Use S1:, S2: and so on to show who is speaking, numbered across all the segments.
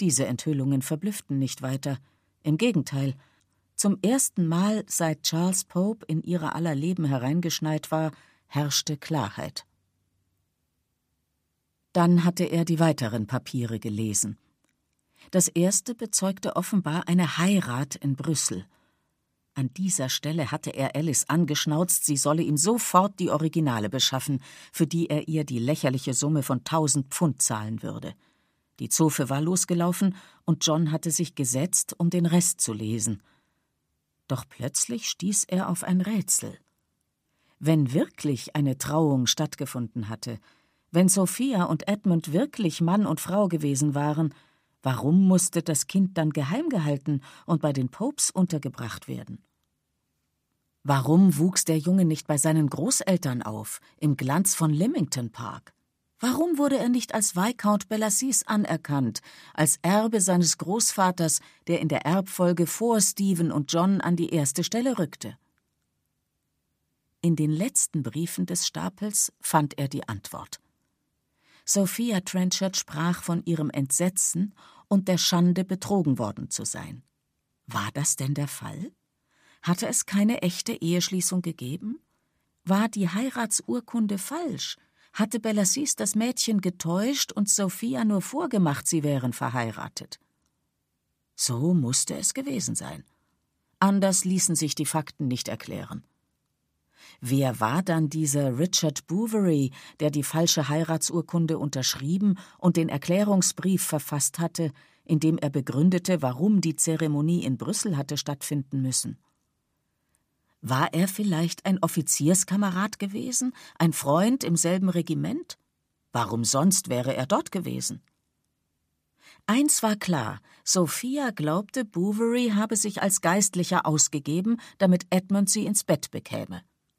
S1: Diese Enthüllungen verblüfften nicht weiter. Im Gegenteil, zum ersten Mal, seit Charles Pope in ihrer aller Leben hereingeschneit war, herrschte Klarheit. Dann hatte er die weiteren Papiere gelesen. Das erste bezeugte offenbar eine Heirat in Brüssel. An dieser Stelle hatte er Alice angeschnauzt, sie solle ihm sofort die Originale beschaffen, für die er ihr die lächerliche Summe von 1000 Pfund zahlen würde. Die Zofe war losgelaufen und John hatte sich gesetzt, um den Rest zu lesen. Doch plötzlich stieß er auf ein Rätsel. Wenn wirklich eine Trauung stattgefunden hatte, wenn Sophia und Edmund wirklich Mann und Frau gewesen waren, warum musste das Kind dann geheim gehalten und bei den Popes untergebracht werden? Warum wuchs der Junge nicht bei seinen Großeltern auf, im Glanz von Lymington Park? Warum wurde er nicht als Viscount Bellasis anerkannt, als Erbe seines Großvaters, der in der Erbfolge vor Stephen und John an die erste Stelle rückte? In den letzten Briefen des Stapels fand er die Antwort. Sophia Trenchard sprach von ihrem Entsetzen und der Schande, betrogen worden zu sein. War das denn der Fall? Hatte es keine echte Eheschließung gegeben? War die Heiratsurkunde falsch? Hatte Bellasis das Mädchen getäuscht und Sophia nur vorgemacht, sie wären verheiratet? So musste es gewesen sein. Anders ließen sich die Fakten nicht erklären. Wer war dann dieser Richard Bouverie, der die falsche Heiratsurkunde unterschrieben und den Erklärungsbrief verfasst hatte, in dem er begründete, warum die Zeremonie in Brüssel hatte stattfinden müssen? War er vielleicht ein Offizierskamerad gewesen, ein Freund im selben Regiment? Warum sonst wäre er dort gewesen? Eins war klar, Sophia glaubte, Bouverie habe sich als Geistlicher ausgegeben, damit Edmund sie ins Bett bekäme.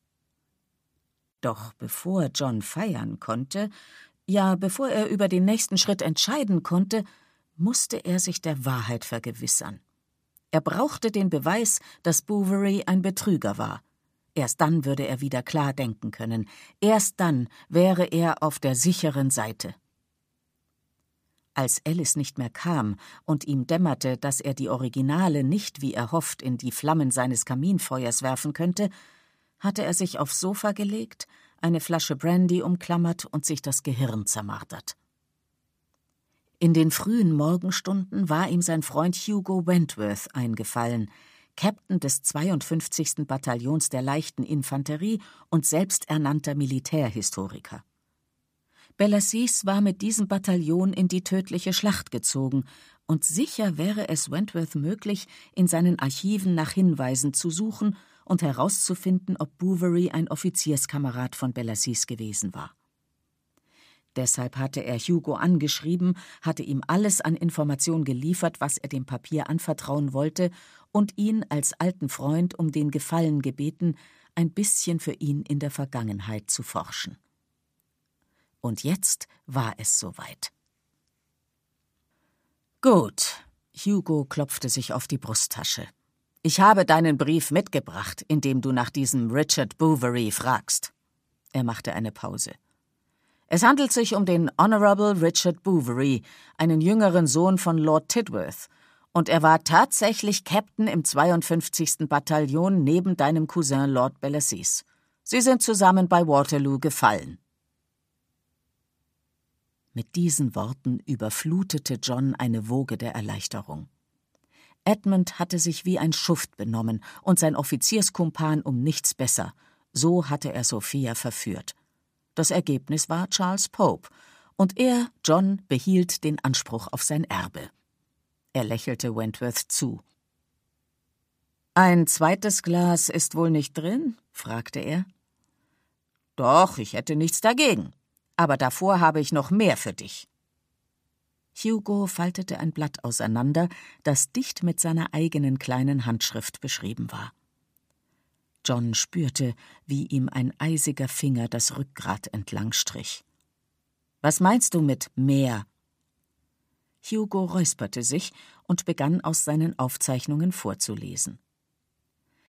S1: Doch bevor John feiern konnte, ja, bevor er über den nächsten Schritt entscheiden konnte, musste er sich der Wahrheit vergewissern. Er brauchte den Beweis, dass Bouverie ein Betrüger war. Erst dann würde er wieder klar denken können. Erst dann wäre er auf der sicheren Seite. Als Alice nicht mehr kam und ihm dämmerte, dass er die Originale nicht, wie er hofft, in die Flammen seines Kaminfeuers werfen könnte, hatte er sich aufs Sofa gelegt, eine Flasche Brandy umklammert und sich das Gehirn zermartert. In den frühen Morgenstunden war ihm sein Freund Hugo Wentworth eingefallen, Captain des 52. Bataillons der leichten Infanterie und selbsternannter Militärhistoriker. Bellasis war mit diesem Bataillon in die tödliche Schlacht gezogen, und sicher wäre es Wentworth möglich, in seinen Archiven nach Hinweisen zu suchen und herauszufinden, ob Bouverie ein Offizierskamerad von Bellasis gewesen war. Deshalb hatte er Hugo angeschrieben, hatte ihm alles an Information geliefert, was er dem Papier anvertrauen wollte, und ihn als alten Freund um den Gefallen gebeten, ein bisschen für ihn in der Vergangenheit zu forschen. Und jetzt war es soweit. »Gut«, Hugo klopfte sich auf die Brusttasche. »Ich habe deinen Brief mitgebracht, in dem du nach diesem Richard Bouverie fragst.« Er machte eine Pause. »Es handelt sich um den Honorable Richard Bouverie, einen jüngeren Sohn von Lord Tidworth, und er war tatsächlich Captain im 52. Bataillon neben deinem Cousin Lord Bellasis. Sie sind zusammen bei Waterloo gefallen.« Mit diesen Worten überflutete John eine Woge der Erleichterung. Edmund hatte sich wie ein Schuft benommen und sein Offizierskumpan um nichts besser. So hatte er Sophia verführt. Das Ergebnis war Charles Pope, und er, John, behielt den Anspruch auf sein Erbe. Er lächelte Wentworth zu. »Ein zweites Glas ist wohl nicht drin?« fragte er. »Doch, ich hätte nichts dagegen. Aber davor habe ich noch mehr für dich.« Hugo faltete ein Blatt auseinander, das dicht mit seiner eigenen kleinen Handschrift beschrieben war. John spürte, wie ihm ein eisiger Finger das Rückgrat entlang strich. »Was meinst du mit mehr?« Hugo räusperte sich und begann aus seinen Aufzeichnungen vorzulesen.